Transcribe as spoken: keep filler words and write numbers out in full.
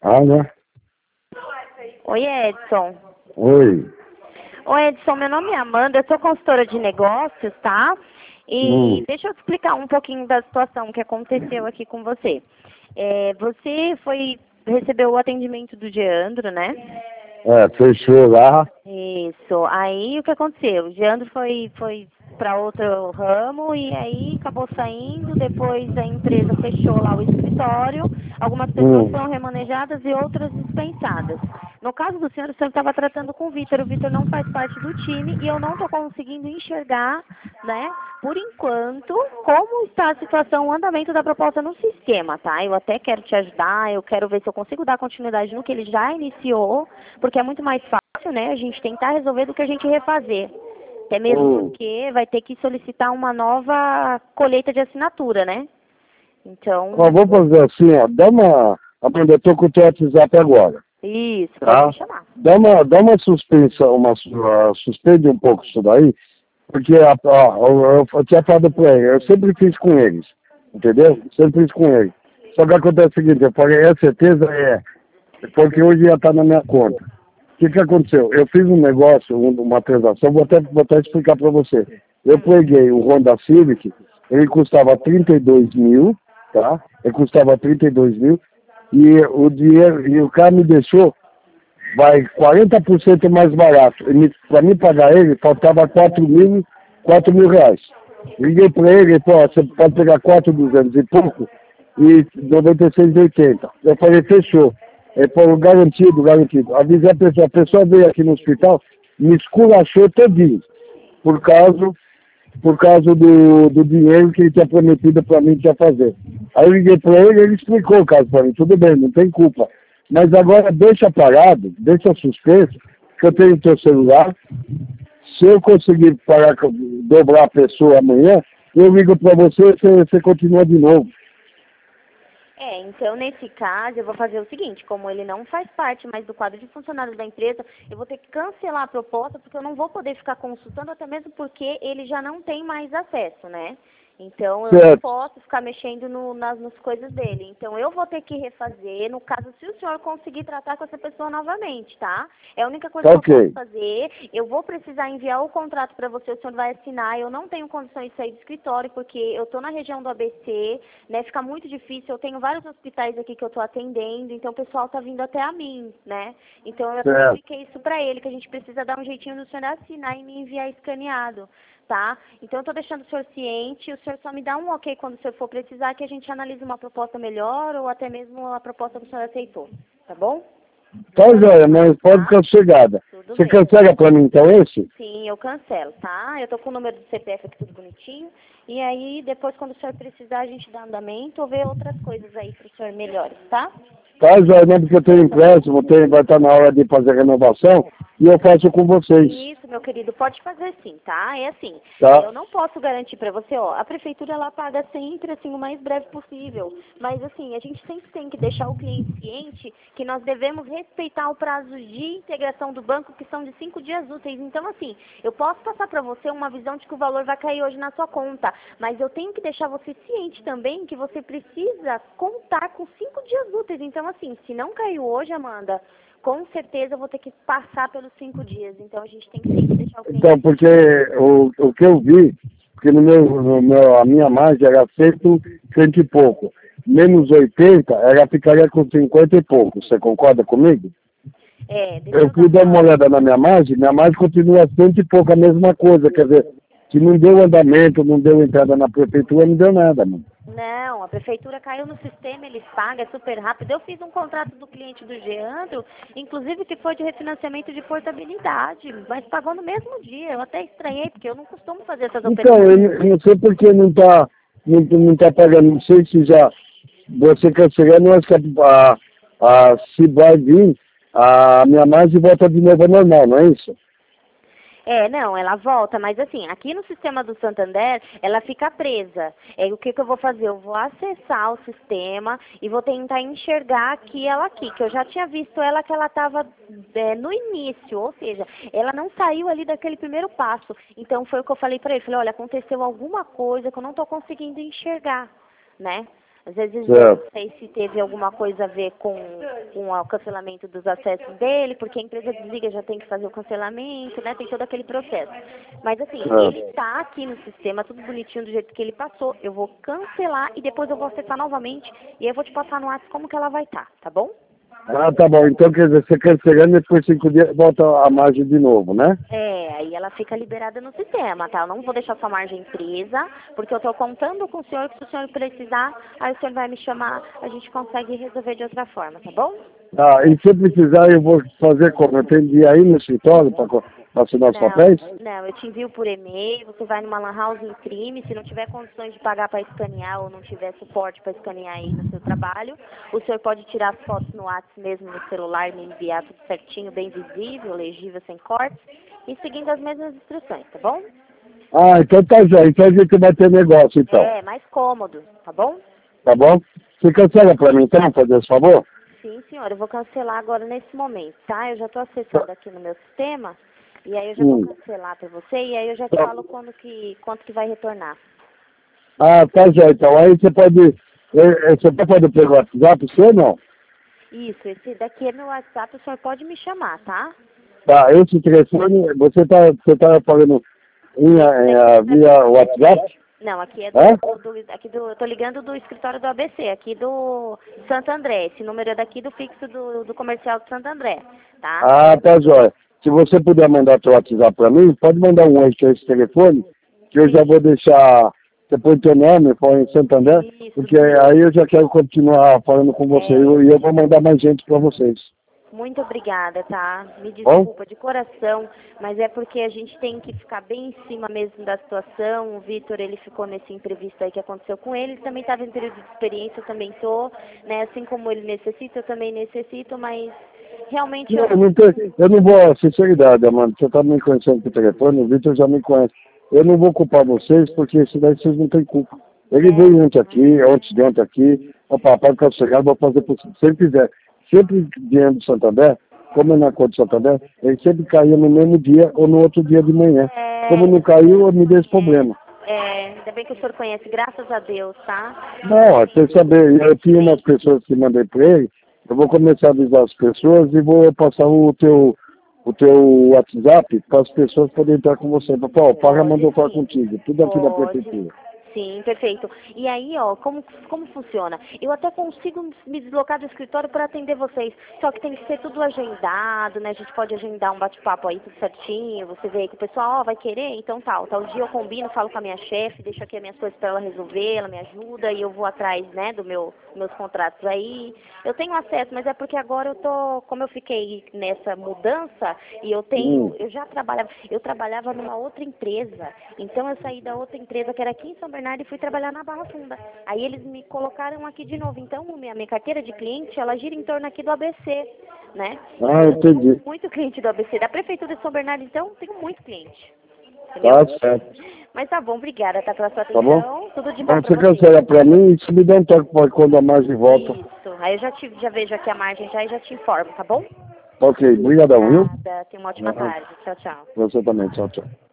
Ah, né? Oi, Edson. Oi. Oi, Edson, meu nome é Amanda, eu sou consultora de negócios, tá? E Hum. deixa eu te explicar um pouquinho da situação que aconteceu aqui com você. É, você foi, recebeu o atendimento do Geandro, né? É, fechou lá. Isso. Aí o que aconteceu? O Geandro foi, foi para outro ramo e aí acabou saindo, depois a empresa fechou lá o escritório, algumas pessoas Hum. foram remanejadas e outras dispensadas. No caso do senhor, o senhor estava tratando com o Vitor, o Vitor não faz parte do time e eu não estou conseguindo enxergar, né, por enquanto, como está a situação, o andamento da proposta no sistema, tá? Eu até quero te ajudar, eu quero ver se eu consigo dar continuidade no que ele já iniciou, porque é muito mais fácil, né, a gente tentar resolver do que a gente refazer. Até mesmo Hum. porque vai ter que solicitar uma nova colheita de assinatura, né? Ó, Então, vou fazer assim, ó. Dá uma. Amanda, eu tô com o teu WhatsApp agora. isso, pode me Tá? chamar. Dá uma, dá uma suspensão, uma, uh, suspende um pouco isso daí, porque a, a, eu, eu tinha falado pra ele, eu sempre fiz com eles, entendeu? Sempre fiz com eles. Só que acontece o seguinte, eu falei, é certeza? É, porque hoje já tá na minha conta. O que que aconteceu? Eu fiz um negócio, um- uma transação, vou até, vou até explicar para você. Eu Hum. peguei o Honda Civic, ele custava trinta e dois mil, tá? Ele custava trinta e dois mil, e o dinheiro, e o cara me deixou, vai, quarenta por cento mais barato. Para mim pagar ele, faltava quatro mil, quatro mil reais. Liguei para ele, ele falou, ó, você pode pegar quatro mil e duzentos e pouco, e noventa e seis e oitenta. Eu falei, fechou. Ele falou, garantido, garantido. Avisei a pessoa, a pessoa veio aqui no hospital, me esculachou todinho, por causa, por causa do, do dinheiro que ele tinha prometido para mim que ia fazer. Aí eu liguei para ele, ele explicou o caso para mim, tudo bem, não tem culpa. Mas agora deixa parado, deixa suspenso, que eu tenho teu celular. Se eu conseguir pagar, dobrar a pessoa amanhã, eu ligo para você e você, você continua de novo. É, então nesse caso eu vou fazer o seguinte, como ele não faz parte mais do quadro de funcionários da empresa, eu vou ter que cancelar a proposta porque eu não vou poder ficar consultando, até mesmo porque ele já não tem mais acesso, né? Então eu não Certo. posso ficar mexendo no, nas, nas coisas dele. Então eu vou ter que refazer, no caso, se o senhor conseguir tratar com essa pessoa novamente, tá? É a única coisa Tá que eu posso ok. fazer. Eu vou precisar enviar o contrato para você, o senhor vai assinar. Eu não tenho condições de sair do escritório porque eu estou na região do A B C, né? Fica muito difícil. Eu tenho vários hospitais aqui que eu estou atendendo, então o pessoal está vindo até a mim, né? Então eu até Certo. expliquei isso para ele, que a gente precisa dar um jeitinho do senhor assinar e me enviar escaneado. Tá? Então eu estou deixando o senhor ciente, o senhor só me dá um ok quando o senhor for precisar, que a gente analise uma proposta melhor ou até mesmo a proposta que o senhor aceitou, tá bom? Tá, joia, mas pode Tá? ficar sossegada. Tudo Você bem. cancela para mim então esse? Sim, eu cancelo, tá? Eu tô com o número do C P F aqui tudo bonitinho. E aí, depois, quando o senhor precisar, a gente dá andamento ou vê outras coisas aí para o senhor melhores, tá? Tá, joia, não, porque eu tenho empréstimo, tenho, vai estar na hora de fazer a renovação e eu faço com vocês. Isso, meu querido, pode fazer sim, tá? É assim, Tá? eu não posso garantir para você, ó, a prefeitura ela paga sempre assim o mais breve possível, mas assim, a gente sempre tem que deixar o cliente ciente que nós devemos respeitar o prazo de integração do banco, que são de cinco dias úteis. Então, assim, eu posso passar para você uma visão de que o valor vai cair hoje na sua conta, mas eu tenho que deixar você ciente também que você precisa contar com cinco dias úteis. Então, assim, se não caiu hoje, Amanda, com certeza eu vou ter que passar pelos cinco dias. Então a gente tem que sempre deixar o cliente. Então, porque o, o que eu vi, porque no meu, no meu, a minha margem era cento, cento e pouco. Menos oitenta, ela ficaria com cinquenta e pouco. Você concorda comigo? É, deixa Eu eu fui dar dar uma uma. olhada na minha margem, minha margem continua cento e pouco, a mesma coisa. Quer dizer, se não deu andamento, não deu entrada na prefeitura, não deu nada, mano. Não, a prefeitura caiu no sistema, eles pagam, é super rápido. Eu fiz um contrato do cliente do Geandro, inclusive que foi de refinanciamento de portabilidade, mas pagou no mesmo dia. Eu até estranhei, porque eu não costumo fazer essas Então, eu operações. não eu não sei por que não está não, não tá pagando, não sei se já você cancelando, acho que a, a, se vai vir, a minha margem volta de novo ao normal, não é isso? É, não, ela volta, mas assim, aqui no sistema do Santander, ela fica presa. É, o que, que eu vou fazer? Eu vou acessar o sistema e vou tentar enxergar aqui ela aqui, que eu já tinha visto ela que ela estava é, no início, ou seja, ela não saiu ali daquele primeiro passo. Então foi o que eu falei para ele, falei, olha, aconteceu alguma coisa que eu não estou conseguindo enxergar, né? Às vezes eu Certo. não sei se teve alguma coisa a ver com, com o cancelamento dos acessos dele, porque a empresa desliga, já tem que fazer o cancelamento, né? Tem todo aquele processo. Mas assim, Certo. ele tá aqui no sistema, tudo bonitinho do jeito que ele passou. Eu vou cancelar e depois eu vou acessar novamente e aí eu vou te passar no WhatsApp como que ela vai estar, tá bom? Ah, tá bom. Então, quer dizer, você cancelando, depois de cinco dias volta a margem de novo, né? É, aí ela fica liberada no sistema, tá? Eu não vou deixar sua margem presa, porque eu tô contando com o senhor que se o senhor precisar, aí o senhor vai me chamar, a gente consegue resolver de outra forma, tá bom? Ah, e se precisar, eu vou fazer como? Eu tenho que ir aí no escritório para assinar os papéis? Não, não, eu te envio por e-mail, você vai numa lan house e imprime, se não tiver condições de pagar para escanear ou não tiver suporte para escanear aí no seu trabalho, o senhor pode tirar as fotos no WhatsApp mesmo no celular, me enviar tudo certinho, bem visível, legível, sem cortes, e seguindo as mesmas instruções, tá bom? Ah, então tá já. Então a gente vai ter negócio, então. É, mais cômodo, tá bom? Tá bom? Você cancela para mim, então, fazer esse favor? Sim, senhora, eu vou cancelar agora nesse momento, tá? Eu já estou acessando aqui no meu sistema, e aí eu já vou Hum. cancelar para você, e aí eu já te falo quando que, quanto que vai retornar. Ah, tá já. Então aí você pode... eh, eh, Você pode pegar o WhatsApp, você ou não? Isso, esse daqui é meu WhatsApp, o senhor pode me chamar, tá? Tá, esse telefone, você tá, você tá falando via, eh, via WhatsApp? Não, aqui é do, Hã? do, aqui do, eu tô ligando do escritório do A B C, aqui do Santo André. Esse número é daqui do fixo do, do comercial do Santo André, tá? Ah, tá jóia. Se você puder mandar seu WhatsApp para mim, pode mandar um extra esse telefone, que eu já vou deixar, você põe teu nome, põe Santander, Isso, porque aí eu já quero continuar falando com você e eu, e eu vou mandar mais gente para vocês. muito obrigada, tá? Me Bom? desculpa de coração, mas é porque a gente tem que ficar bem em cima mesmo da situação. O Vitor, ele ficou nesse imprevisto aí que aconteceu com ele. Ele também estava em período de experiência, eu também tô, né? Assim como ele necessita, eu também necessito, mas realmente Não, eu... eu não, tenho, eu não vou, sinceridade, Amanda, você está me conhecendo por telefone, o Vitor já me conhece. Eu não vou culpar vocês, porque isso daí vocês não têm culpa. Ele veio ontem aqui, antes de ontem aqui, o papai ficar sossegado, vou fazer possível. Se ele quiser, sempre dinheiro do Santander, como é na conta do Santander, ele sempre caía no mesmo dia ou no outro dia de manhã. É, Como não caiu, eu me dei esse problema. é, ainda bem que o senhor conhece, graças a Deus, tá? Não, você saber, eu tinha umas pessoas que mandei para ele, eu vou começar a avisar as pessoas e vou passar o teu, o teu WhatsApp para as pessoas poderem entrar com você. Pô, o Paga mandou falar contigo, tudo aqui da Pode. prefeitura. Sim, perfeito. E aí, ó, como, como funciona? Eu até consigo me deslocar do escritório para atender vocês, só que tem que ser tudo agendado, né? A gente pode agendar um bate-papo aí tudo certinho, você vê que o pessoal, ó, vai querer, então tal, tal dia eu combino, falo com a minha chefe, deixo aqui as minhas coisas para ela resolver, ela me ajuda e eu vou atrás, né, do meu, meus contratos aí. Eu tenho acesso, mas é porque agora eu tô, como eu fiquei nessa mudança e eu tenho, Hum. eu já trabalhava, eu trabalhava numa outra empresa, então eu saí da outra empresa que era aqui em São Bernardo e fui trabalhar na Barra Funda. Aí eles me colocaram aqui de novo. Então, minha, minha carteira de cliente, ela gira em torno aqui do A B C, né? Ah, entendi. Muito cliente do A B C. Da Prefeitura de São Bernardo, então, tenho muito cliente. Entendeu? Tá certo. Mas tá bom, obrigada, tá, pela sua Tá atenção. bom? Tudo de bom Então pra você você. cancela para mim e se me dá um toque pra quando a margem volta. Isso. Aí eu já, te, já vejo aqui a margem já e já te informo, tá bom? Ok, brigadão, viu? Obrigada. Tenha uma ótima Ah, tarde. Tchau, tchau. você também, tchau, tchau.